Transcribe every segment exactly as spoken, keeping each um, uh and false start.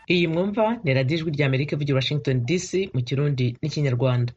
Iyi mwumva ni radiyo ijwi rya Amerika ivugira Washington D C mu Kirundi n'Ikinyarwanda.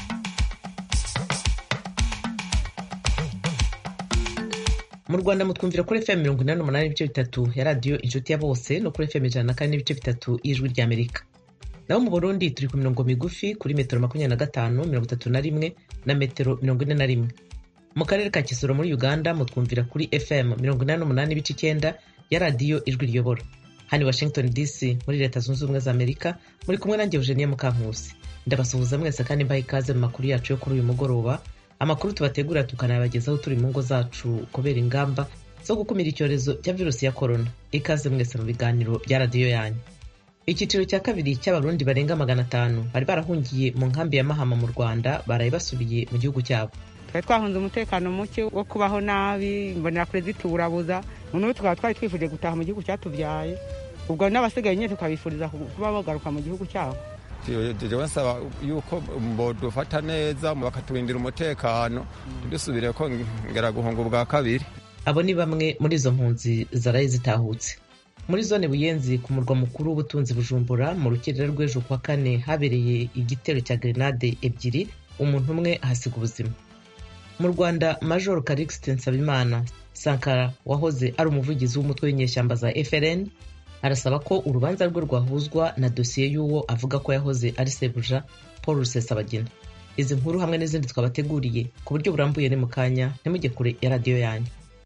Mu Rwanda mutwumvira kuri F M mirongo inani n'umunani n'ibice bitatu ya radiyo Inshuti ya Bose no kuri F M ijana na kane n'ibice bitatu y'Ijwi rya Amerika. Naho mu Burundi turi ku mirongo migufi kuri metero makumyabiri na gatanu, mirongo itatu na rimwe na metero mirongo ine na rimwe. Mu karere ka Kisoro muri Uganda mutwumvira kuri F M mirongo inani n'umunani n'ibice icyenda ya radiyo Ijwi riyobora. Hano Washington D C muri Leta Zunze Ubumwe za Amerika muri kumwe nanjye Eugenie Mukankusi. Ndabasuhuza mwese kandi mbaha ikaze mu makuru yacu yo kuri uyu mugoroba. Amakuru tubategura tukanabagezaho turi mu ngo zacu kubera ingamba zo gukumira icyorezo cya virusi ya corona. Ikaze mwese mu biganiro bya radiyo yanyu. Icyiciro cya kabiri cy'abarundi barenga magana atanu bari barahungiye mu nkambi ya Mahama mu Rwanda baraye basubiye mu gihugu cyabo. Twari twahunze umutekano muke wo kubaho nabi, mbonera perezida turabuza, none tukaba twari twifuje gutaha mu gihugu cyatubyaye. Ubwo n'abasigaye nyine tukabifuriza kuba bagaruka mu gihugu cyabo. Jewe nsaba yuko bodufata neza bakatubindira umutekano dusubire ko ngera guhunga ubwa kabiri. Abo ni bamwe muri izo mpunzi zaraye zitahutse. Muri zone Buyenzi ku murwa mukuru w'ubutunzi Bujumbura mu rukiriro rw'ejo kwa kane habereye igitero cya grenade ebyiri, umuntu umwe ahasiga ubuzima. Mu Rwanda Major Calixte Nsabimana Sankara wahoze ari umuvugizi w'umutwe w'inyeshyamba za F L N arasaba ko urubanza rwe rwahuzwa na dosiye y'uwo avuga ko yahoze ari sebuja Paul Rusesabagina. Izi nkuru hamwe n'izindi twabateguriye ku buryo burambuye ni mu kanya, ntimujye kure ya radiyo yanyu.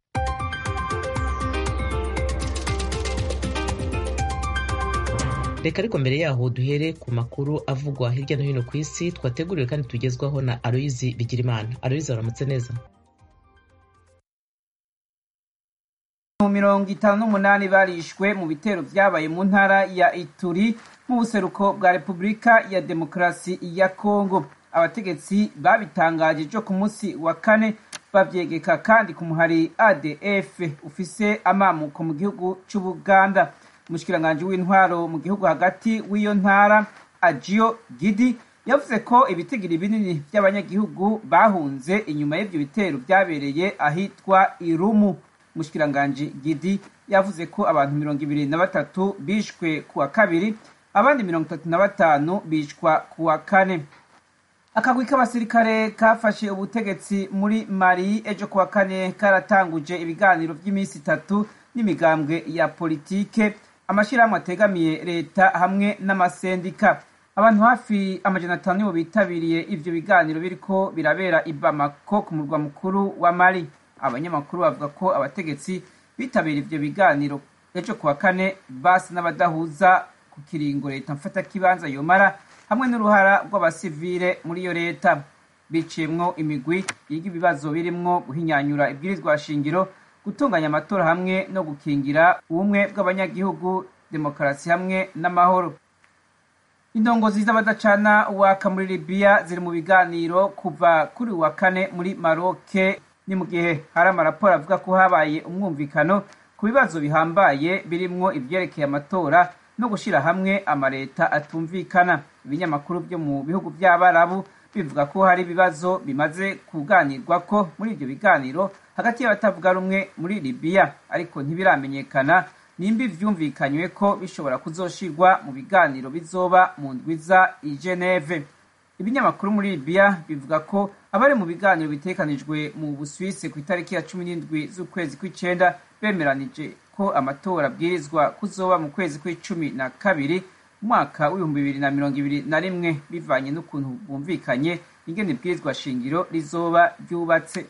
Reka ariko mbere yaho duhere ku makuru avugwa hirya no hino ku isi twateguriwe kandi tugezwaho na Aloyizi Bigirimana. Aloyizi, waramutse neza? Mu mirongo itanu n'umunani barishwe mu bitero vyabaye mu ntara ya Ituri mu buseruko bwa Repubulika ya Demokarasi ya Kongo. Abategetsi babitangaje jo ku munsi wa kane bavyegeka kandi ku muhari A D F ufise amamuko mu gihugu c'Ubuganda. Umushikiranganje w'intwaro mu gihugu hagati w'iyo ntara Ajio Gidi yavuze ko ibitigiri binini by'abanyagihugu bahunze inyuma y'ivyo bitero vyabereye ahitwa Irumu. Umushikiranganje Gidi yavuze ko abantu mirongo ibiri na batatu bishwe kuwa kabiri, abandi mirongo itatu na batanu bishwa kuwa kane. Akagwi k'abasirikare kafashe ubutegetsi muri Mali ejo kuwa kane karatanguje ibiganiro by'iminsi itatu n'imigambwe ya politike, amashirahamwe ategamiye leta hamwe n'amasendika. Abantu hafi amajana atanu nibo bitabiriye ivyo biganiro biriko birabera i Bamako ku murwa mukuru wa Mali. Abanyamakuru bavuga ko abategetsi bitabira ivyo biganiro ejo kuwa kane basi n'abadahuza ku kiringo leta mfata kibanza yomara hamwe n'uruhara rw'abasivile muri iyo leta. Biciyemwo imigwi yiga ibibazo birimwo guhinyanyura ibwirizwa shingiro, gutunganya amatora hamwe no gukingira ubumwe bw'abanyagihugu, demokarasi hamwe n'amahoro. Indongozi z'abadacana waka muri Libya ziri mu biganiro kuva kuri wa kane muri Maroc, ni mu gihe hari amaraporo avuga ko habaye umwumvikano ku bibazo bihambaye birimwo ivyerekeye amatora no gushira hamwe amareta atumvikana. Ibinyamakuru byo mu bihugu by'Abarabu bivuga ko hari ibibazo bimaze kuganirwa ko muri ivyo biganiro hagati y'abatavuga rumwe muri Libya, ariko ntibiramenyekana nimba ivyumvikanywe ko bishobora kuzoshirwa mu biganiro bizoba mu ndwiza i Geneve. Ibinyamakuru muri Libya bivuga ko abari mu biganiro bitekanijwe mu Busuwisi ku itariki ya cumi n'indwi z'ukwezi kw'icenda bemeranije ko amatora abwirizwa kuzoba mu kwezi kw'icumi na kabiri mwaka w'ibihumbi bibiri na mirongo ibiri na rimwe bivanye n'ukuntu bumvikanye ingene ibwirizwa shingiro rizoba ryubatse.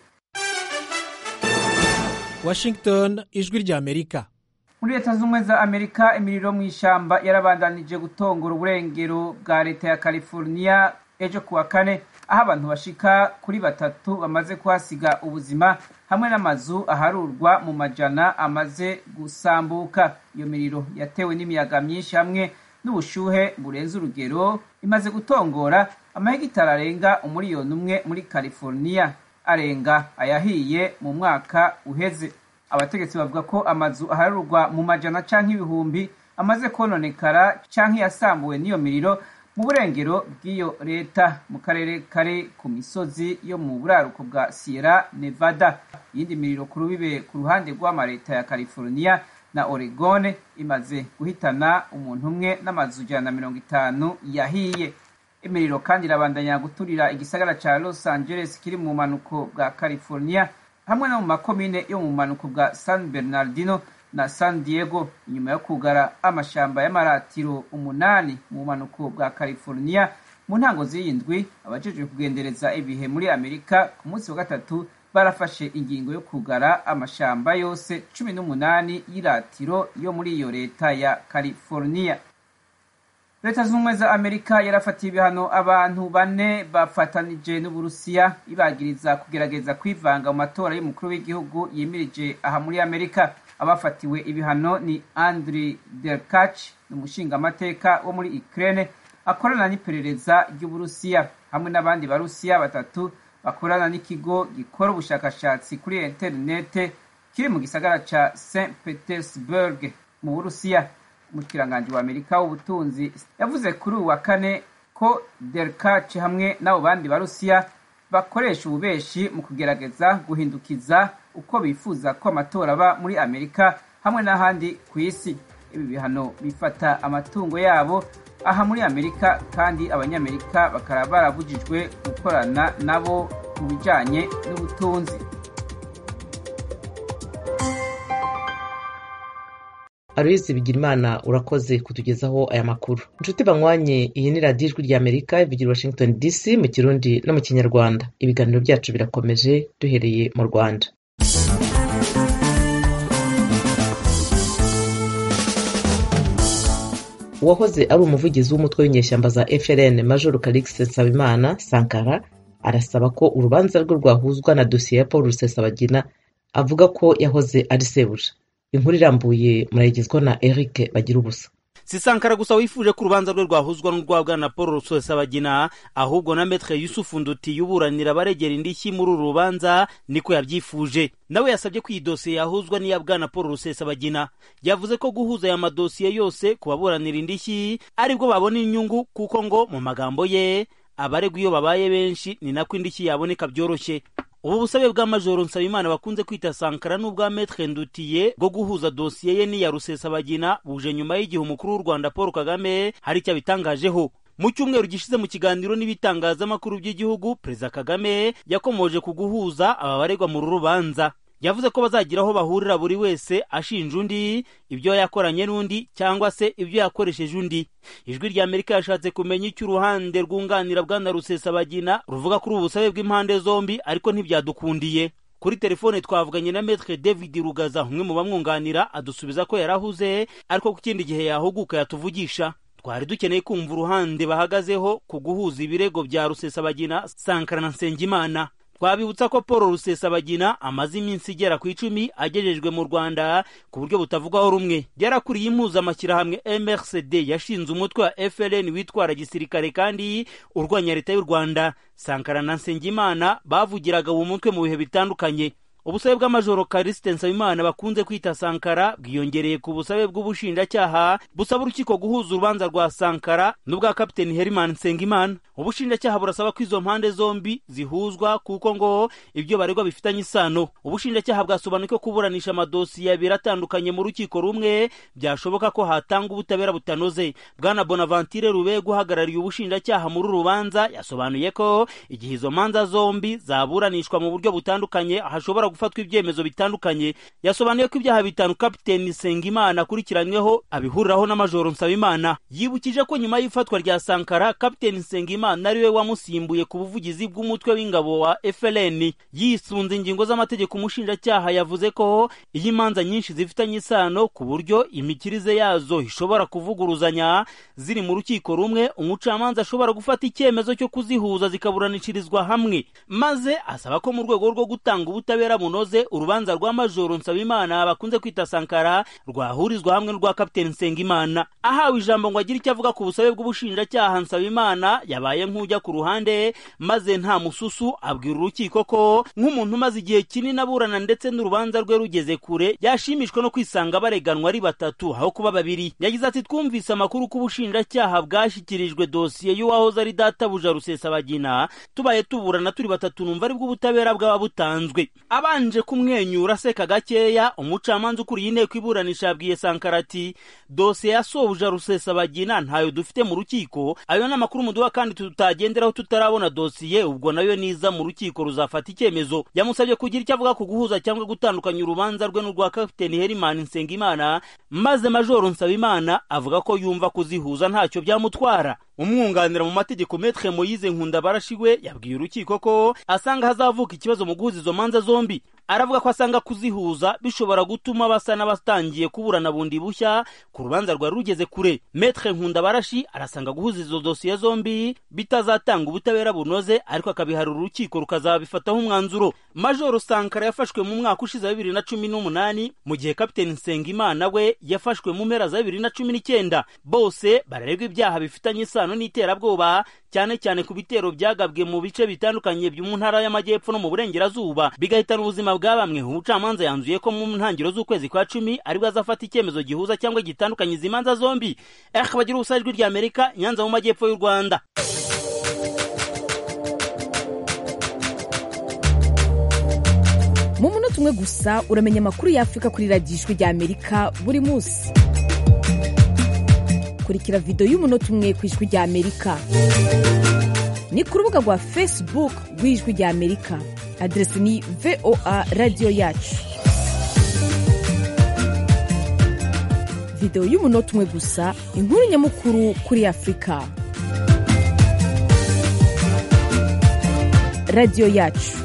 Washington, Ijwi rya Amerika. Muri Leta Zunze Ubumwe za Amerika imiriro mu ishamba yarabandanije gutongora uburengero bwa leta ya California ejo kuwa kane, aho abantu bashika kuri batatu bamaze kuhasiga ubuzima hamwe n'amazu aharurwa mu majana amaze gusambuka. Iyo miriro yatewe n'imiyaga myinshi hamwe n'ubushuhe burenze urugero imaze gutongora amahegitari arenga umuriyoni umwe muri California, arenga ayahiye mu mwaka uheze. Abategetsi bavuga ko amazu aharurwa mu majana canke ibihumbi amaze kononekara canke yasambuwe n'iyo miriro mu burengero bw'iyo leta mu karere kare ku misozi yo mu buraruko bwa Sierra Nevada. Iyindi miriro ku rubibe ku ruhande rw'amareta ya California na Oregon imaze guhitana umuntu umwe n'amazu ijana na mirongo itanu yahiye. Imiriro kandi irabandanya guturira igisagara ca Los Angeles kiri mu manuko bwa California hamwe no mu makomine yo mu manuko bwa San Bernardino na San Diego inyuma yo kugara amashamba y'amaratiro umunani mu manuko bwa California mu ntango z'iyindwi. Abajejwe kugendereza ibihe muri Amerika ku munsi wa gatatu barafashe ingingo yo kugara amashamba yose cumi n'umunani y'iratiro yo muri iyo leta ya California. Leta z'ubumwe za Amerika yarafatiye ibihano abantu bane bafatanije n'Uburusiya ibagiriza kugerageza kwivanga mu matora y'umukuru w'igihugu yimirije aha muri Amerika. Abafatiwe ibihano ni Andriy Derkach, umushinga amateka wo muri Ukraine akorana n'iperereza ry'Uburusiya, hamwe n'abandi barusiya batatu bakorana n'ikigo gikora ubushakashatsi kuri interinete kiri mu gisagara ca Saint Petersburg mu Burusiya. Umukiranganji wa Amerika w'ubutunzi yavuze kuri uwa kane ko Derkach hamwe n'abo bandi barusiya bakoresha ububeshi mu kugerageza guhindukiza uko bifuza ko amatora aba muri Amerika hamwe n'ahandi ku isi. Ibi bihano bifata amatungo yabo aha muri Amerika kandi abanyamerika bakaba barabujijwe gukorana nabo mu bijanye n'ubutunzi. Aloyizi Bigirimana urakoze kutugezaho aya makuru. Inshuti banywanye, iyi ni radiyo ijwi rya Amerika ivugira Washington D C mu Kirundi no mu Kinyarwanda. Ibiganiro byacu birakomeje duhereye mu Rwanda. Uwahoze ari umuvugizi w'umutwe w'inyeshyamba za F L N Major Calixte Nsabimana Sankara arasaba ko urubanza rwe rwahuzwa na dosiye ya Paul Rusesabagina avuga ko yahoze ari sebuja. Inkuru irambuye murayigezwa na Eric Bagirubusa. Si Sankara gusa wifuje ko urubanza rwe rwahuzwa n'urwabwa na Paul Rusesabagina, ahubwo na Maître Yusuf Nduti yuburanira baregera indishyi muri uru rubanza niko yabyifuje. Nawe yasabye ko iyi dosiye yahuzwa n'iya bwana Paul Rusesabagina. Yavuze ko guhuza aya madosiye yose kubaburanira indishyi aribwo babona inyungu, kuko ngo mu magambo ye abaregwa iyo babaye benshi ni nako indishyi yaboneka byoroshye. Ubu busabe bwa Majoro Nsabimana bakunze kwita Sankara n'ubwa Maître Ndutiye bwo guhuza dosiye ye n'iya Rusesabagina buje nyuma y'igihe umukuru w'u Rwanda Paul Kagame hari icyo abitangajeho. Mu cyumweru gishize mu kiganiro n'ibitangazamakuru by'igihugu, Perezida Kagame yakomoje ku guhuza aba baregwa mu rubanza. Yavuze ko bazagira aho bahurira buri wese ashinja undi ibyo yakoranye n'undi cyangwa se ibyo yakoresheje undi. Ijwi rya Amerika yashatse kumenya icyo uruhande rwunganira bwana Rusesabagina ruvuga kuri ubusabe bw'impande zombi, ariko ntibyadukundiye. Kuri telefone twavuganye na Maître David Rugaza, umwe mu bamwunganira, adusubiza ko yarahuze ariko ku kindi gihe yahuguka yatuvugisha. Twari dukeneye kumva uruhande bahagazeho ku guhuza ibirego bya Rusesabagina, Sankara na Nsengimana. Twabibutsa ko Paul Rusesabagina amaze iminsi igera ku icumi agejejwe mu Rwanda ku buryo butavugwaho rumwe. Yarakuriye impuzamashyirahamwe M R C D yashinze umutwe wa F L N witwara gisirikare kandi urwanya leta y'u Rwanda. Sankara na Nsengimana bavugiraga uwo mutwe mu bihe bitandukanye. Ubusabe bwa Majoro Calixte Nsabimana bakunze kwita Sankara bwiyongereye ku busabe bw'ubushinjacyaha busaba urukiko guhuza urubanza rwa Sankara n'ubwa Kapiteni Herman Nsengimana. Ubushinjacyaha burasaba ko izo mpande zombi zihuzwa kuko ngo ibyo baregwa bifitanye isano. Ubushinjacyaha bwasobanuye ko kuburanisha amadosiye abiri atandukanye mu rukiko rumwe byashoboka ko hatanga ubutabera butanoze. Bwana Bonaventure Rubego uhagarariye ubushinjacyaha muri rubanza yasobanuye ko igihe izo manza zombi zaburanishwa mu buryo butandukanye hashobora gufatwa ibyemezo bitandukanye. Yasobanuye ko ibyaha bitanu Kapiteni Nsengimana akurikiranyweho abihuriraho na Majoro Nsabimana. Yibukije ko nyuma y'ifatwa rya Sankara, Kapiteni Nsengimana ariwe wamusimbuye ku buvugizi bw'umutwe w'ingabo wa F L N. Yisunze ingingo z'amategeko, umushinjacyaha yavuze ko iyi manza nyinshi zifitanye isano ku buryo imikirize yazo ishobora kuvuguruzanya ziri mu rukiko rumwe, umucamanza ashobora gufata icyemezo cyo kuzihuza zikaburanishirizwa hamwe. Maze asaba ko mu rwego rwo gutanga ubutabera bunoze urubanza rwa Majoro Nsabimana bakunze kwita Sankara rwahurizwa hamwe n'urwa Kapiteni Nsengimana. Ahawe ijambo ngo agire icyo avuga ku busabe bw'ubushinjacyaha, Nsabimana yabaye nk'ujya ku ruhande maze nta mususu abwira urukiko ko nk'umuntu umaze igihe kinini aburana ndetse n'urubanza rwe rugeze kure yashimishwa no kwisanga bareganwa ari batatu aho kuba babiri. Yagize ati twumvise amakuru ko ubushinjacyaha bwashyikirijwe dosiye y'uwahoze ari databuja Rusesabagina, tubaye tuburana turi batatu numva aribwo ubutabera bwaba butanzwe. Abandi abanje kumwenyura aseka gakeya, umucamanza ukuriye inteko iburanisha yabwiye Sankara ati dosiye ya Sobuja Rusesabagina ntayo dufite mu rukiko, ayo n'amakuru muduha kandi tutagenderaho tutarabona dosiye, ubwo nayo niza mu rukiko ruzafata icyemezo. Yamusabye kugira icyo avuga ku guhuza cyangwa gutandukanya urubanza rwe n'urwa Kapiteni Herimani Nsengimana, maze Majoro Nsabimana avuga ko yumva kuzihuza ntacyo byamutwara. Umwunganira mu mategeko Maître Moise Nkundabarashi we yabwiye urukiko ko asanga hazavuka ikibazo mu guhuza izo manza zombi. Aravuga ko asanga kuzihuza bishobora gutuma basa n'abatangiye kuburana bundi bushya ku rubanza rwa rugeze kure. Maître Nkundabarashi arasanga guhuza izo dosiye zombi bitazatanga ubutabera bunoze, ariko akabiharura urukiko rukazabifataho umwanzuro. Majoro Sankara yafashwe mu mwaka ushize bibiri na cumi n'umunani, mu gihe Kapiteni Nsengimana we yafashwe mu mpera za bibiri na cumi n'icyenda. Bose bararegwa ibyaha bifitanye isano n'iterabwoba, cyane cyane ku bitero byagabwe mu bice bitandukanye byo mu ntara y'amajyepfo no mu burengerazuba bigahitana ubuzima bwa bamwe. Umucamanza yanzuye ko mu ntangiriro z'ukwezi kwa cumi aribwo azafata icyemezo gihuza cyangwa gitandukanye izi manza zombi. Eh bagira ubusajwi rya Amerika, Nyanza mu majyepfo y'u Rwanda. Mu munota umwe gusa uramenya amakuru y'Afrika kuri radiyo ijwi rya Amerika buri munsi. Kurikira video y'umunota umwe ku ijwi rya Amerika ni ku rubuga rwa Facebook rw'ijwi rya Amerika, adresi ni V O A radio yacu. Video y'umunota umwe gusa, inkuru nyamukuru kuri Afrika. Radio yacu.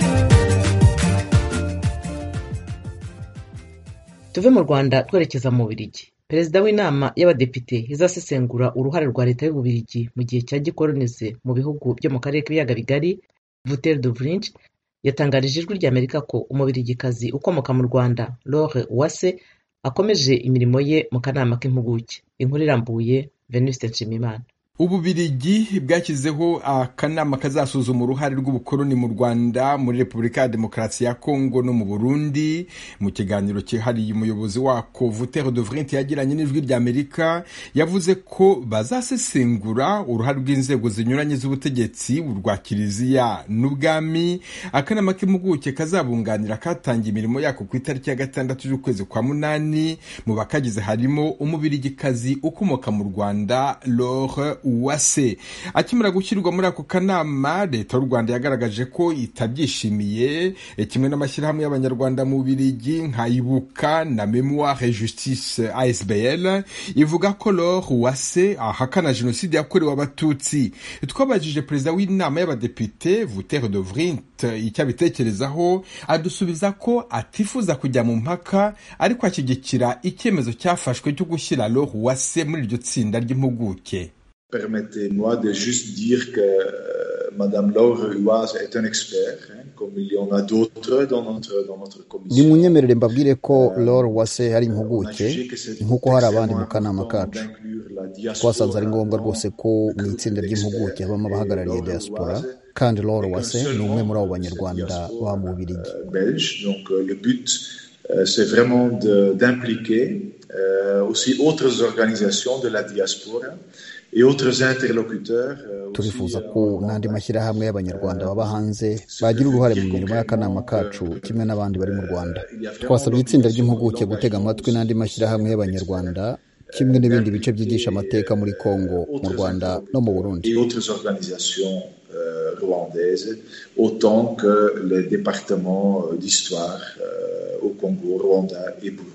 Tuve mu Rwanda twerekeza mu Bubiligi. Perezida w'inama y'abadepite izasesengura uruhare rwa leta y'Ububiligi mu gihe cya gikolonize mu bihugu byo mu karere k'ibiyaga bigari, Wouter de Vrinch yatangarije ijwi rya Amerika ko umubiligikazi ukomoka mu Rwanda Laure Uwase akomeje imirimo ye mu kanama k'impuguke. Inkuru irambuye Venuste Nshimiyimana. Ububiligi bwashyizeho akanama kazasuzuma uruhare rw'ubukoloni mu Rwanda, muri Repubulika ya Demokarasi ya Kongo no mu Burundi. Mu kiganiro cyihariye umuyobozi wako Wouter de Vrinch yagiranye n'ijwi rya Amerika yavuze ko bazasesengura uruhare rw'inzego zinyuranye z'ubutegetsi, urwa Kiliziya n'ubwami. Akanama k'impuguke kazabunganira katangiye imirimo yako ku itariki ya gatandatu y'ukwezi kwa munani. Mu bakagize harimo umubiligikazi ukomoka mu Rwanda Laure Uwase. Akimara gushyirwa muri ako kanama, leta y'u Rwanda yagaragaje ko itabyishimiye, kimwe n'amashyirahamwe y'abanyarwanda mu Bubiligi nka Ibuka na Memoire et Justice A S B L ivuga ko Laure Uwase ahakana jenoside yakorewe abatutsi. Twabajije perezida w'inama y'abadepite Wouter de Vrinch icyo abitekerezaho, adusubiza ko atifuza kujya mu mpaka, ariko ashyigikira icyemezo cyafashwe cyo gushyira Laure Uwase muri iryo tsinda ry'impuguke. Permettez-moi de juste dire que euh, Madame Laure Uwase est un expert, hein, comme il y en a d'autres dans notre, dans notre commission. Nimunyemerere mbabwire ko Laure Uwase ari impuguke nk'uko hari abandi mu kanama kacu. Twasanze ari ngombwa rwose ko mu itsinda ry'impuguke habamo abahagarariye diaspora, kandi Laure Uwase ni umwe muri abo banyarwanda ba mu Bubiligi. Belge, donc euh, le but euh, c'est vraiment de, d'impliquer euh, aussi autres organisations de la diaspora et autres interlocuteurs. Turifuza ko n'andi mashyirahamwe y'abanyarwanda baba hanze bagira uruhare mu mirimo y'akanama kacu kimwe n'abandi bari mu Rwanda. Twasabye itsinda ry'impuguke gutega amatwi n'andi mashyirahamwe y'abanyarwanda kimwe n'ibindi bice byigisha amateka muri Kongo, mu Rwanda no mu Burundi. Et autres organisations euh, rwandaises, autant que les départements d'histoire euh, au Congo, Rwanda et Burundi.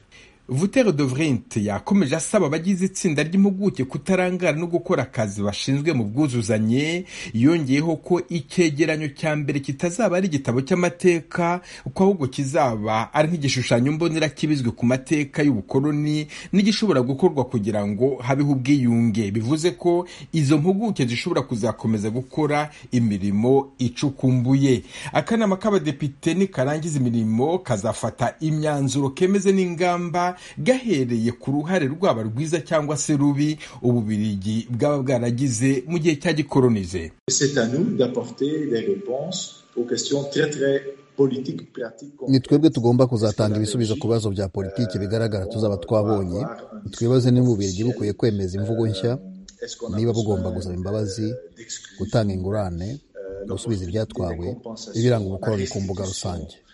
Wouter de Vrinch yakomeje asaba abagize itsinda ry'impuguke kutarangara no gukora akazi bashinzwe mu bwuzuzanye. Yongeyeho ko icyegeranyo cya mbere kitazaba ari igitabo cy'amateka, uko ahubwo kizaba ari nk'igishushanyo mbonera kibizwe ku mateka y'ubukoloni n'igishobora gukorwa kugira ngo habeho ubwiyunge. Bivuze ko izo mpuguke zishobora kuzakomeza gukora imirimo icukumbuye. Akanama k'abadepite nikarangiza imirimo kazafata imyanzuro kemeze n'ingamba gahereye ku ruhare rwaba rwiza cyangwa se rubi Ububiligi bwaba bwaragize mu gihe cya gikolonize. C'est à nous d'apporter des réponses aux questions très très politiques pratiques. Ni twebwe tugomba kuzatanga ibisubizo ku bibazo bya politiki bigaragara tuzaba twabonye. Twibaze niba Ububiligi bukwiye kwemeza imvugo nshya, niba bugomba gusaba imbabazi, gutanga ingurane, gusubiza ibyatwawe, ibiranga ubukoloni ku mbuga rusange.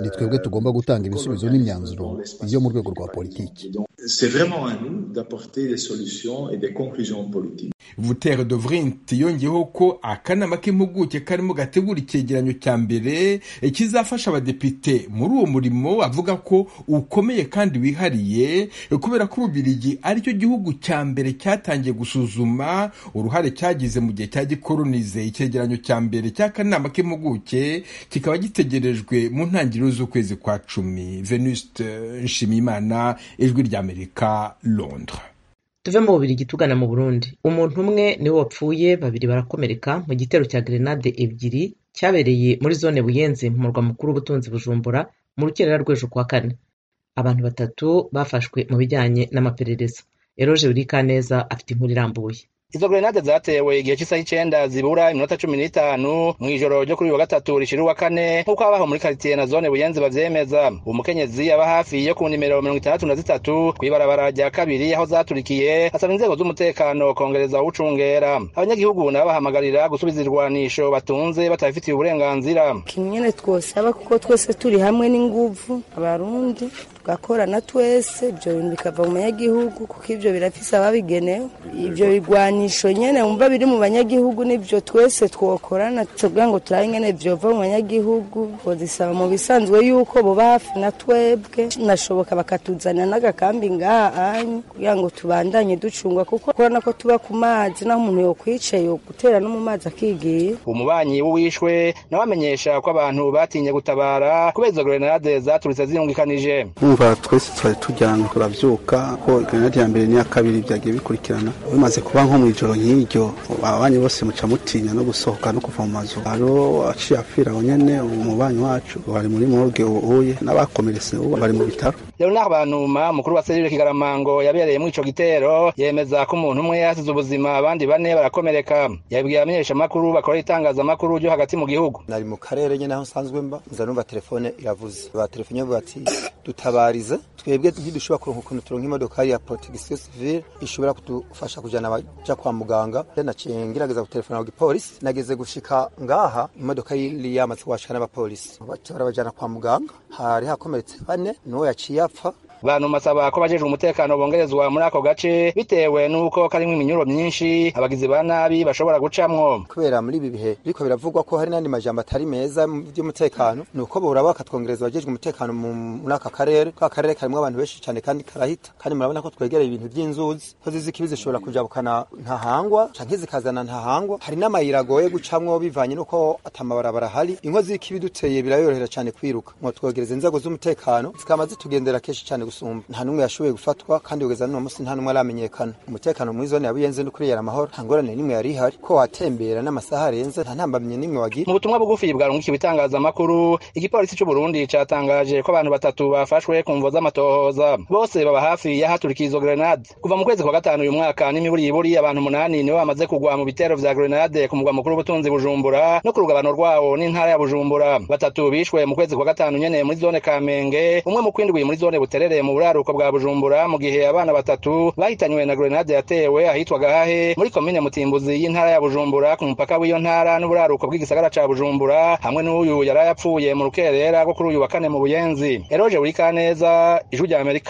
ni twebwe tugomba gutanga ibisubizo n'imyanzuro yo mu rwego rwa politiki. C'est vraiment à nous d'apporter des solutions et des conclusions politiques. Vutere de Vrint yongeyeho ko akanama k'impuguke karimo gategura icyegeranyo cya mbere kizafasha abadepite muri uwo murimo, avuga ko ukomeye kandi wihariye kubera ko Ububirigi aricyo gihugu cya mbere cyatangiye gusuzuma uruhare cyagize mu gihe cya gikolonize. Icyegeranyo cya mbere cy'akanama k'impuguke kikaba gitegerejwe mu ntangiriro z'ukwezi kwa cumi. Venuste Nshimiyimana, Ijwi ry'Amerika, Londres. Tuve mu Bubiligi tugana mu Burundi. Umuntu umwe niwe wapfuye, babiri barakomereka mu gitero cya grenade ebyiri cyabereye muri zone Buyenzi mu murwa mukuru w'ubutunzi Bujumbura mu rukerera rw'ejo kwa kane. Abantu batatu bafashwe mu bijyanye n'amaperereza. Eroje Urikaneza afite inkuru irambuye. Izo grenade zatewe igihe cy'isaha icenda zibura iminota cumi n'itanu mw'ijoro ryo kuri uyu wa gatatu rishira uwa kane nk'uko abaho muri quartier na zone Buyenzi bavyemeza. Umukenyezi aba hafi yo ku nimero mirongo itandatu na zitatu kw'ibarabara rya kabiri aho zaturikiye, asaba inzego z'umutekano kongereza ucungera. Abanyagihugu nabo bahamagarira gusubiza irwanisho batunze batabifitiye uburenganzira. Kinyene twosaba kuko twese turi hamwe n'inguvu abarundi tugakorana twese, ibyo bintu bikava mu banyagihugu kuko ibyo birafise ababigenewe. Ibyo bigwanisho nyene umva biri mu banyagihugu nibyo twese twokorana tuvuga ngo turaye nyene vyova mu banyagihugu, bozisaba mu bisanzwe yuko boba hafi na twebwe, nashoboka bakatuzanira n'agakambi ngaha anyu kugira ngo tubandanye ducungwa kuko korana ko tuba ku mazi naho umuntu yokwicaye yo gutera no mu mazi akigiye. Umubanyi w'uwishwe nawe amenyesha ko abantu batinye gutabara kubera izo grenade zaturitse ziyungikanije. Umva twese twari tujyana turavyuka ko grenade ya mbere n'iya kabiri byagiye bikurikirana, bimaze kuba nko mw'ijoro nk'iryo abanyi bose muca mutinya no gusohoka no kuva mu mazu. Haro aciye apfira nyene umubanyi wacu bari muri morgue uye n'abakomeretse ubu bari mu bitaro. Leonard Banuma, mukuru wa Serire Kigaramango yabereye mu ico gitero, yemeza ko umuntu umwe yasize ubuzima abandi bane barakomereka. Yabwiye amenyesha makuru bakora itangaza makuru ryo hagati mu gihugu. Nari mu karere nyene aho nsanzwe mba, nza numva telefone iravuze. Ba telefone yavuga ati dutabarize twebwe ntidushobora kuronka ukuntu turonka imodoka ya protection civile ishobora kudufasha kujana abaja kwa muganga. Naciye ngerageza gutelefona ku gipolisi, nageze gushika ngaha imodoka yari yamaze kwashikana n'abapolisi barabajana kwa muganga, hari hakomeretse bane n'uwo yaciye apfa. Bantu masaba ko bajejwe umutekano bongerezwa muri ako gace bitewe nuko karimwe iminyuro myinshi abagizi ba nabi bashobora gucamwo. Kubera muri ibi bihe biko biravugwa ko hari nandi majambo atari meza by'umutekano, nuko bora bakatwongereza bajejwe umutekano muri aka karere. Ka karere karimo abantu benshi cyane kandi karahita, kandi murabona ko twegereye ibintu by'inzuzi ko zizikibize zishobora kujabukana ntahangwa canke zikazana ntahangwa. Hari n'amayira goye gucamwo bivanye nuko atamabarabara hari. Inkozi y'ikibiduteye birayorohera cyane kwiruka. Mwo twogereza inzego z'umutekano zikama zitugendera keshi cyane. Nta numwe yashoboye gufatwa kandi ugeza no musi nta numwe aramenyekana. Umutekano muri zone ya Buyenzi n'ukuri yara amahoro, nta ngorane nimwe yari hari ko watembera n'amasaha arenze nta ntambamye nimwe wagiye. Mu butumwa bugufi bwarungikiye bitangaza makuru, igipolisi cy'u Burundi catangaje ko abantu batatu bafashwe ku mvo z'amatohoza, bose baba hafi ya haturikiye izo grenade. Kuva mu kwezi kwa gatanu uyu mwaka n'imiburi iburi abantu umunani nibo bamaze kugwa mu bitero vya grenade ku mugwa mukuru w'ubutunzi Bujumbura no ku rugabano rwawo n'intara ya Bujumbura. Batatu bishwe mu kwezi kwa gatanu nyene muri zone Kamenge, umwe mu kwindwi muri zone Buterere mu buraruko bwa Bujumbura, mu gihe abana batatu bahitanywe na grenade yatewe ahitwa Gahahe muri komine Mutimbuzi y'intara ya Bujumbura ku mupaka w'iyo ntara n'uburaruko bw'igisagara ca Bujumbura, hamwe n'uyu yarayapfuye mu rukerera rwo kuri uyu wa kane mu Buyenzi. Eroje Urikaneza, Ijwi ry'Amerika.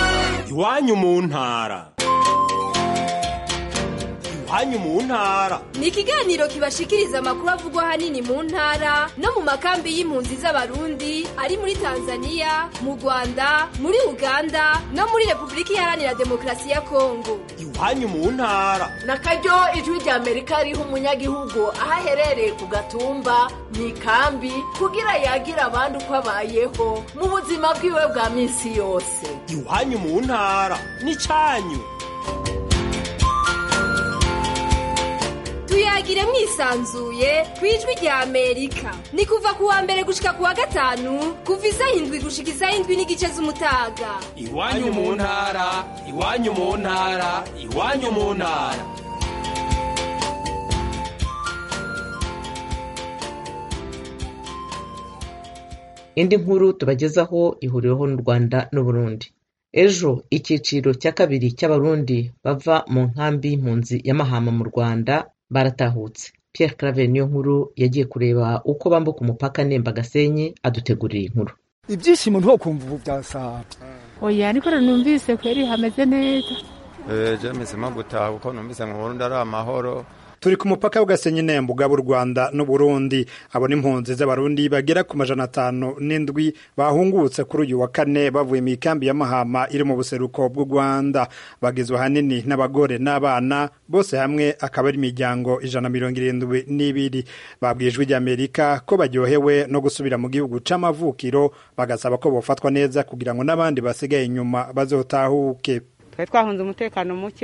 Iwanyu mu ntara. Iwanyu mu ntara ni ikiganiro kibashikiriza amakuru avugwa hanini mu ntara no mu makambi y'impunzi z'abarundi ari muri Tanzania, mu Rwanda, muri Uganda no muri Republika Iharanira Demokarasi ya Kongo. Iwanyu mu ntara nakaryo Ijwi ry'Amerika riha umunyagihugu aho aherereye ku gatumba mu ikambi kugira yagira abandi uko abayeho mu buzima bwiwe bwa minsi yose. Iwanyu mu ntara ni cyanyu. Tuyagire mwisanzuye kwijwi rya Amerika. Ni kuva kuwa mbere gushika kuwa gatanu, kuva isaha indwi gushika isaha indwi n'igice z'umutaga. Iwanyu mu ntara, iwanyu mu ntara, iwanyu mu ntara. Indi nkuru tubagezaho ihuriweho n'u Rwanda n'u Burundi. Ejo icyiciro cya kabiri cy'abarundi bava mu nkambi y'impunzi ya Mahama mu Rwanda baratahutse. Pierre Claver niyo nkuru yagiye kureba uko bambuka umupaka Nemba Gasenyi adutegurira inkuru. ibyishimo ntukumva ubu byasaba oya niko numvise kweri hameze neza eh je misema gutaha uko numvise mu Burundi ari amahoro. Turi ku mupaka w'Gasenyi Nembo bwa Rwanda n'u Burundi. Abo n'impunzi z'abarundi bagera ku majana atanu n'indwi bahungutse kuri uyu wa kane bavuye mu ikambi ya Mahama iri mu buseruko bw'u Rwanda. Bagizwe hanini n'abagore n'abana, bose hamwe akaba ari imiryango ijana na mirongo irindwi n'ibiri. Babwijwe ry'Amerika ko baryohewe no gusubira mu gihugu c'amavukiro, bagasaba ko bofatwa neza kugira ngo n'abandi basigaye inyuma bazotahuke. Twari twahunze umutekano muke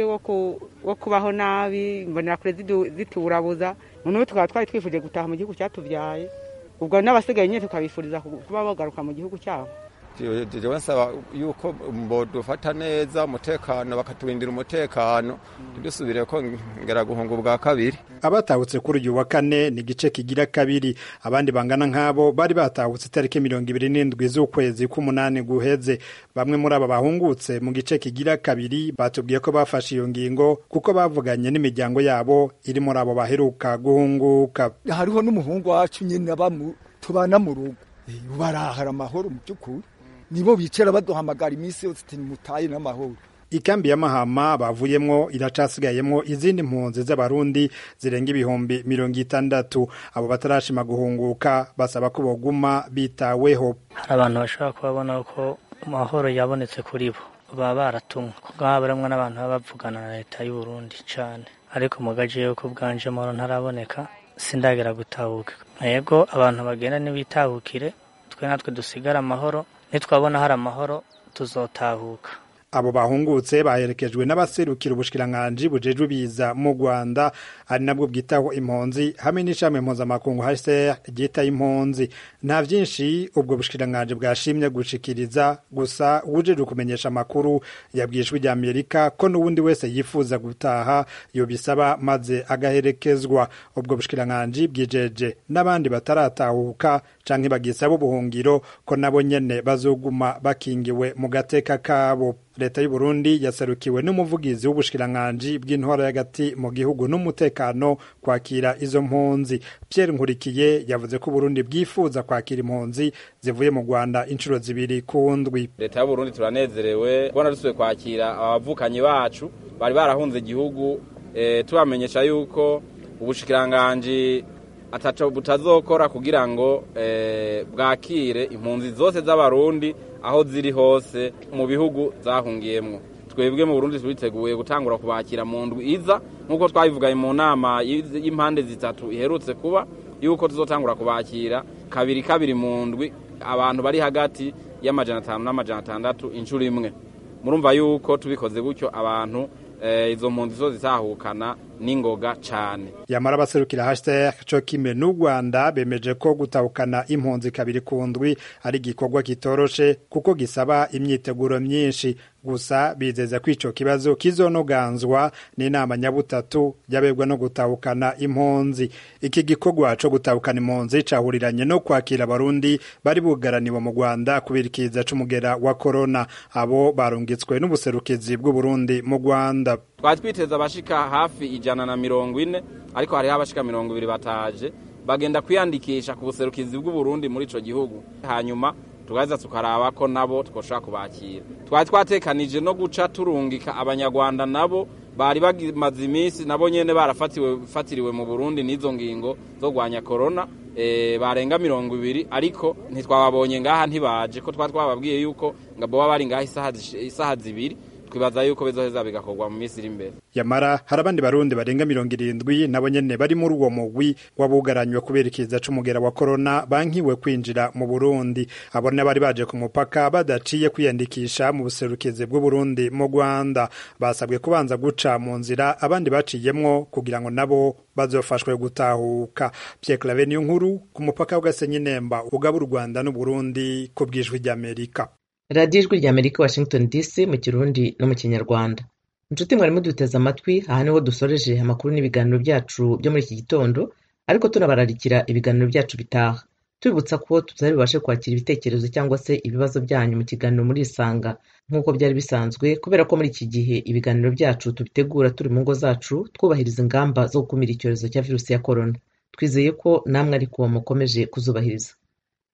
wo kubaho nabi, mbonera kure ziturabuza, none tukaba twari twifuje gutaha mu gihugu cyatubyaye, ubwo n'abasigaye nyine tukabifuriza kuba bagaruka mu gihugu cyabo. Jewe nsaba yuko bodufata neza umutekano, bakatubindira umutekano, dusubire ko ngera guhunga ubwa kabiri. Abatahutse kuri uyu wa kane ni gice kigira kabiri. Abandi bangana nk'abo bari batahutse tariki mirongo ibiri n'indwi z'ukwezi k'umunani guheze. Bamwe muri aba bahungutse mu gice kigira kabiri batubwiye ko bafashe iyo ngingo kuko bavuganye n'imiryango yabo iri muri abo baheruka guhunguka. Hariho n'umuhungu wacu nyine abamu tubana mu rugo, barahara amahoro mu by'ukuri, nibo bicara baduhamagara iminsi yose ati mutaye n'amahoro. Ikambi ya Mahama bavuyemwo iracasigayemwo izindi mpunzi z'abarundi zirenga ibihumbi mirongo itandatu. Abo batarashima guhunguka basaba ko boguma bitaweho. Hari abantu bashaka kubabona ko amahoro yabonetse kuri bo, baba baratumwe kuko habaramwe n'abantu baba bavugana na leta y'u Burundi cyane, ariko mugaje yuko bwanje amahoro ntaraboneka, sindagera gutahuka. Yego abantu bagenda n'ibitahukire, twe natwe dusigara amahoro, nitwabona hari amahoro tuzotahuka. Abo bahungutse baherekejwe n'abaserukira ubushikiranganji bujejwe biza mu Rwanda, ari nabwo bwitaho impunzi hamwe n'ishami mpuzamakungu H C R ryita impunzi. Nta vyinshi ubwo bushikiranganji bwashimye gushikiriza, gusa ujejwe kumenyesha amakuru yabwishwe ry'Amerika ko n'uwundi wese yifuza gutaha yo bisaba maze agaherekezwa. Ubwo bushikiranganji bwijeje n'abandi bataratahuka canke bagisaba ubuhungiro ko nabo nyene bazoguma bakingiwe mu gateka kabo. Leta y'u Burundi yasarukiwe n'umuvugizi w'ubushikiranganji bw'intwaro y'agati mu gihugu n'umutekano kwakira izo mpunzi. Pierre Nkurikiye yavuze ko Burundi bwifuza kwakira impunzi zivuye mu Rwanda inshuro zibiri kundwi. Leta y'u Burundi turanezerewe kubona dusubiye kwakira abavukanyi bacu bari barahunze igihugu, e, tubamenyesha yuko ubushikiranganji ataco butazokora kugira ngo e, bwakire impunzi zose z'abarundi aho ziri hose mu bihugu zahungiyemwo. Twebwe mu Burundi twiteguye gutangura kubakira mu ndwi iza nkuko twabivugaye mu nama y'impande zitatu iherutse kuba, yuko tuzotangura kubakira kabiri kabiri mu ndwi abantu bari hagati y'amajana atanu n'amajana atandatu inshuro imwe. Murumva yuko tubikoze gutyo abantu e, izo mpunzi zo zitahukana n'ingoga cane. Yamara abaserukira H C R co kimwe n'u Rwanda bemeje ko gutahukana impunzi kabiri kundwi ari igikorwa kitoroshe kuko gisaba imyiteguro myinshi. Gusa bizeza ko ico kibazo kizonoganzwa n'inama nyabutatu yabegwa no gutahukana impunzi. Iki gikorwa co gutahukana impunzi cahuriranye no kwakira abarundi bari bugaraniwe mu Rwanda kubirikiza c'umugera wa corona. Abo barungitswe n'ubuserukizi bw'u Burundi mu Rwanda. Twatwiteza abashika hafi ijana na mirongo ine, ariko hari abashika mirongo ibiri bataje bagenda kwiyandikisha ku buserukizi bw'u Burundi muri ico gihugu, hanyuma tugaza tukaraba ko nabo twoshaka kubakira. Twari twatekanije no guca turungika abanyarwanda nabo bari bagimaze iminsi nabo nyene barafatiwe fatiriwe mu Burundi n'izo ngingo zo gwanya corona, e, barenga mirongo ibiri, ariko ntitwababonye ngaha ntibaje ko twatwababwiye yuko ngabo bari ngaha isaha isaha zibiri, twibaza yuko bizoheza bigakorwa mu minsi iri imbere. Yamara hari abandi barundi barenga mirongo irindwi nabo nyene bari muri uwo mugwi wabugaranywe kuberikiza c'umugera wa corona bankiwe kwinjira mu Burundi. Abo bari baje ku mupaka badaciye kwiyandikisha mu buserukizi bw'u Burundi mu Rwanda, basabwe kubanza guca mu nzira abandi baciyemwo kugira ngo nabo bazofashwe gutahuka. Pierre Claver Nkuru ku mupaka w'Gasenyi Nemba ugaba u Rwanda n'u Burundi ku bwijwi ry'Amerika. Radio Ijwi ry'Amerika Washington D C mu Kirundi no mu Kinyarwanda. Inshuti mwari muduteze amatwi, aha niho dusoreje amakuru n'ibiganiro byacu byo muri iki gitondo, ariko tunabararikira ibiganiro byacu bitaha. Tubibutsa ko tuzabibashe kwakira ibitekerezo cyangwa se ibibazo byanyu mu kiganiro muri Isanga nk'uko byari bisanzwe, kubera ko muri iki gihe ibiganiro byacu tubitegura turi mu ngo zacu twubahiriza ingamba zo gukumira icyorezo cya virusi ya corona. Twizeye ko namwe ariko mukomeje kuzubahiriza.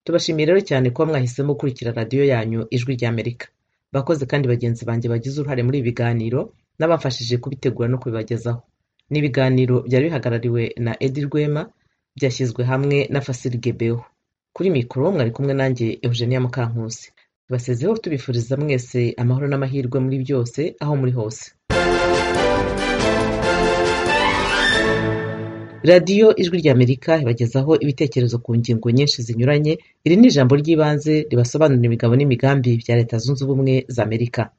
tubashimiye rero cyane kuba mwahisemo gukurikira radiyo yanyu ijwi ry'Amerika. Bakoze kandi bagenzi banjye bagize uruhare muri ibi biganiro n'abafashije kubitegura no kubibagezaho. Ni ibiganiro byari bihagarariwe na Edi Rwema, byashyizwe hamwe na Fasili Gebeho. Kuri mikoro mwari kumwe nanjye Eugenia Mukankusi. Basezeho tubifuriza mwese amahoro n'amahirwe muri byose aho muri hose. Radiyo ijwi ry'Amerika ibagezaho ibitekerezo ku ngingo nyinshi zinyuranye. Iri ni ijambo ry'ibanze ribasobanurira imigabo n'imigambi bya Leta Zunze Ubumwe za Amerika.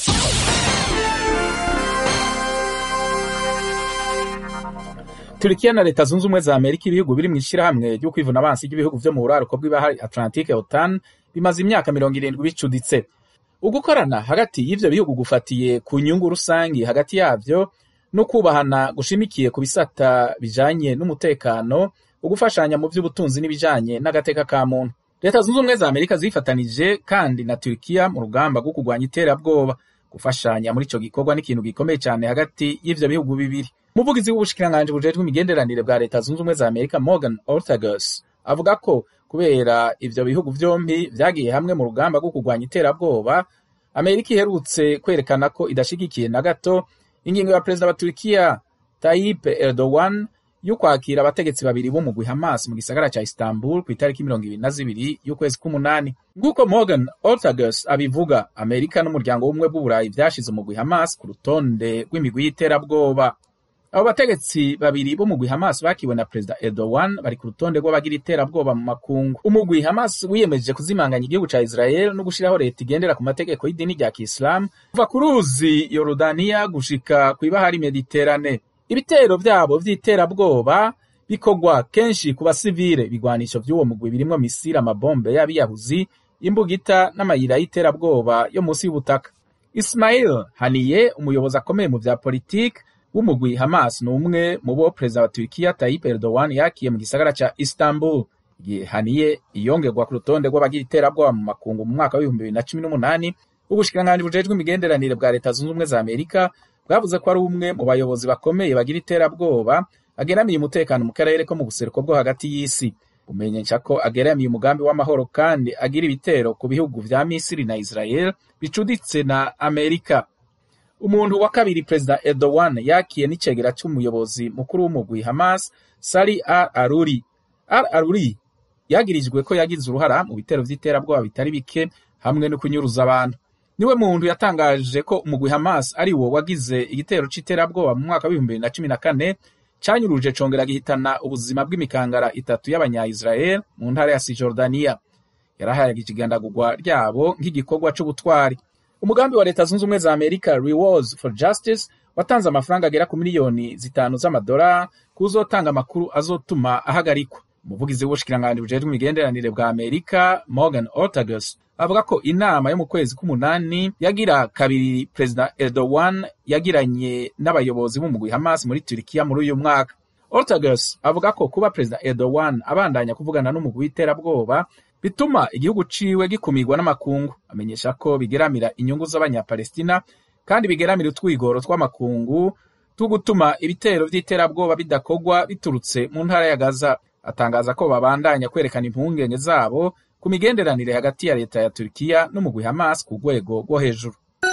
Turikiya na Leta Zunze Ubumwe za Amerika, ibihugu biri mu ishyirahamwe ryo kwivuna abansi ry'ibihugu vyo mu buraruko bw'ibahari Atlantique OTAN, bimaze imyaka mirongo irindwi bicuditse. Ugukorana hagati y'ivyo bihugu gufatiye ku nyungu rusangi hagati yavyo no kubahana gushimikiye ku bisata bijanye n'umutekano, ugufashanya mu vy'ubutunzi n'ibijanye n'agateka ka muntu. Leta Zunze Ubumwe za Amerika zifatanije kandi na Turikiya mu rugamba rwo kurwanya iterabwoba. Gufashanya muri ico gikorwa n'ikintu gikomeye cyane hagati y'ivyo bihugu bibiri. Umuvugizi w'ubushikiranganji bujejwe imigenderanire bwa Leta Zunze Ubumwe za Amerika Morgan Ortagus avuga ko kubera ivyo bihugu vyombi vyagiye hamwe mu rugamba rwo kurwanya iterabwoba, Amerika iherutse kwerekana ko idashigikiye na gato ingingo ya perezida wa Turikiya Tayyip Erdogan yo kwakira abategetsi babiri bo mu mugwi Hamas mu gisagara ca Istanbul ku itariki mirongo ibiri na zibiri y'ukwezi k'umunani. Nguko Morgan Ortagus abivuga, Amerika n'umuryango w'ubumwe bw'Uburayi vyashize umugwi Hamas ku rutonde rw'imigwi y'iterabwoba. Abo bategetsi babiri bo mu mugwi Hamas bakiwe na perezida Erdogan bari ku rutonde rw'abagira iterabwoba mu makungu. Umugwi Hamas wiyemeje kuzimanganya igihugu ca Israel no gushiraho leta igendera ku mategeko y'idini rya Kiislamu kuva ku ruzi Yorodaniya gushika kw'ibahari Mediterane. Ibitero vyabo vy'iterabwoba bikogwa kenshi ku basivile. Bigwanisho vy'uwo mugwi birimwo misira, amabombe y'abiyahuzi, imbugita n'amayira y'iterabwoba yo musi y'ubutaka. Ismail Haniyeh, umuyobozi akomeye mu vya politiki w'umugwi Hamas, ni umwe mu bo perezida wa Turikiya Tayyip Erdogan yakiye mu gisagara ca Istanbul. Haniyeh iyongerwa ku rutonde rw'abagira iterabwoba mu makungu mu mwaka w'ibihumbi bibiri na cumi n'umunani. Ubushikiranganji bujejwe imigenderanire bwa Leta Zunze Ubumwe za Amerika bwavuze ko ari umwe mu bayobozi bakomeye bagira iterabwoba ageramiye umutekano mu karere ko mu buseruko bwo hagati y'isi. Umenyesha ko ageramiye umugambi w'amahoro kandi agira ibitero ku bihugu vya Misiri na Israel bicuditse na Amerika. Umuntu wa kabiri perezida Erdogan yakiye n'icegera c'umuyobozi mukuru w'umugwi Hamas, Sali al-Aruri. Al-Aruri yagirijwe ko yagize uruhara mu bitero vy'iterabwoba bitari bike hamwe no kunyuruza abantu. Niwe muntu yatangaje ko umugwi Hamas ari wo wagize igitero c'iterabwoba mu mwaka w'ibihumbi bibiri na cumi na kane canyuruje congera gihitana ubuzima bw'imikangara itatu y'abanya-Israel mu ntara ya Cisjordania. Yarahayagije igandagurwa ryabo nk'igikorwa c'ubutwari. Umugambi wa Leta Zunze Ubumwe za Amerika Rewards for Justice watanze amafaranga agera ku miliyoni zitanu z'amadolari kuzotanga amakuru azotuma ahagarikwa. Umuvugizi w'ubushikiranganji bujejwe imigenderanire bwa Amerika Morgan Ortagus avuga ko inama yo mu kwezi k'umunani yagira kabiri perezida Erdogan yagiranye n'abayobozi b'umugwi Hamas muri Turikiya muri uyu mwaka. Ortagus avuga ko kuba perezida Erdogan abandanya kuvugana n'umugwi w'iterabwoba bituma igihugu ciwe gikumirwa n'amakungu. Amenyesha ko bigeramira inyungu z'abanyapalestina kandi bigeramira utwigoro tw'amakungu tugutuma ibitero vy'iterabwoba bidakogwa biturutse mu ntara ya Gaza. Atangaza ko babandanya kwerekana impungenge zabo ku migenderanire hagati ya leta ya Turikiya n'umugwi Hamas ku rwego rwo hejuru.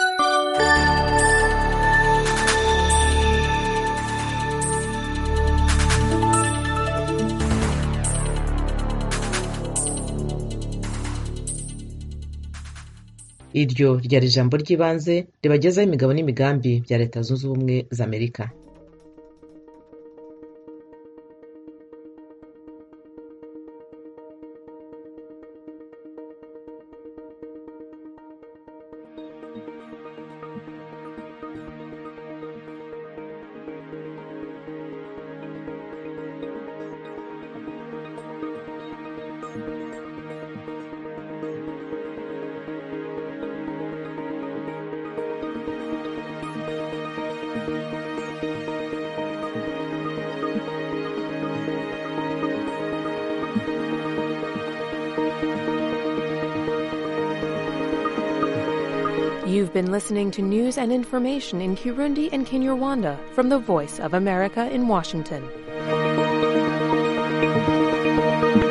Iryo ryari ijambo ry'ibanze ribagezaho imigabo n'imigambi bya Leta Zunze Ubumwe za Amerika. You've been listening to news and information in Kirundi and Kinyarwanda from the Voice of America in Washington.